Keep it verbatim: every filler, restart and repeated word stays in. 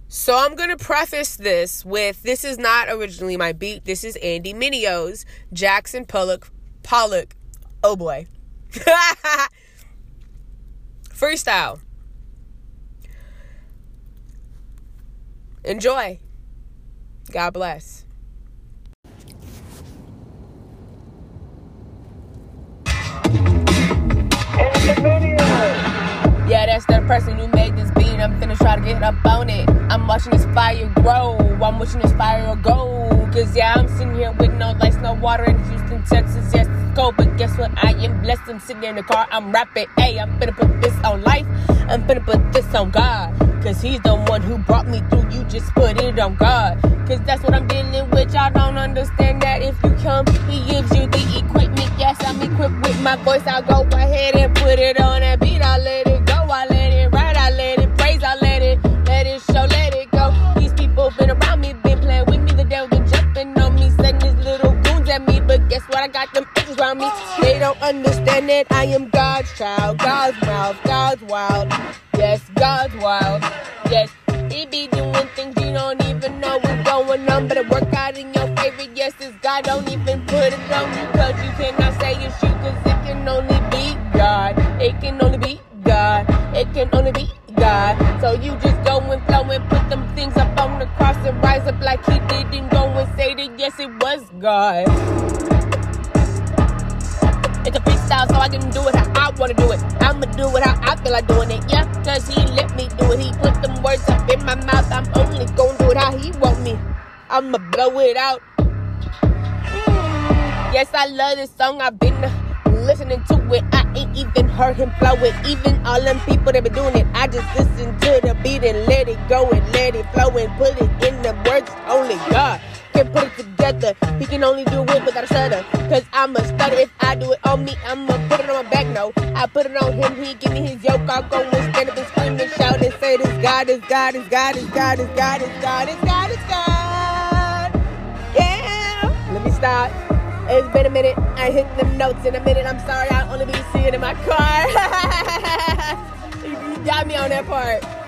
So I'm going to preface this with, this is not originally my beat. This is Andy Mineo's Jackson Pollock. Pollock. Oh boy. Freestyle. Enjoy. God bless. Yeah, that's the person who made this beat. I'm finna try to get up on it. I'm watching this fire grow. I'm watching this fire go. Cause yeah, I'm sitting here with no lights, no water in Houston, Texas. Yes, it's cold, but guess what? I am blessed. I'm sitting in the car, I'm rapping. Hey, I'm finna put this on life. I'm finna put this on God. Cause he's the one who brought me through. You just put it on God. Cause that's what I'm dealing with. Y'all don't understand that if you come, he gives you the equipment. Yes, I'm equipped with my voice. I'll go ahead and put it on that beat. I'll let it go. I let it ride. I let it praise. I let it, let it show, let it go. These people been around me, been playing with me. The devil been jumping on me, setting his little goons at me. But guess what? I got them bitches around me. They don't understand that I am God's child. God's mouth, God's wild. Yes, God's wild. Yes, he be doing things you don't even know what's going on, but it work out in your favor. Yes, it's God. Don't even put it on you, cause you cannot say it's you, cause it can only be God. It can only be God. It can only be God. So you just go and flow and put them things up on the cross and rise up like he did and go and say that yes, it was God. It's a freestyle, so I can do it how I wanna do it. I'ma do it how I feel like doing it, yeah. Cause he let me do it. He put them words up in my mouth. I'm only gonna do it how he want me. I'ma blow it out. Yes, I love this song. I've been listening to it. I ain't even heard him flow it. Even all them people that been doing it, I just listen to the beat and let it go and let it flow and put it in the words. Only God can put it together. He can only do it without a stutter. Cause I'ma stutter if I do it on me. I'ma put it on my back, no. I put it on him, he give me his yoke. I'll go and stand up and scream and shout and say this God is God is God is God is God is God is God is God. Yeah. Let me stop. It's been a minute. I hit them notes in a minute. I'm sorry, I'll only be seeing in my car. You got me on that part.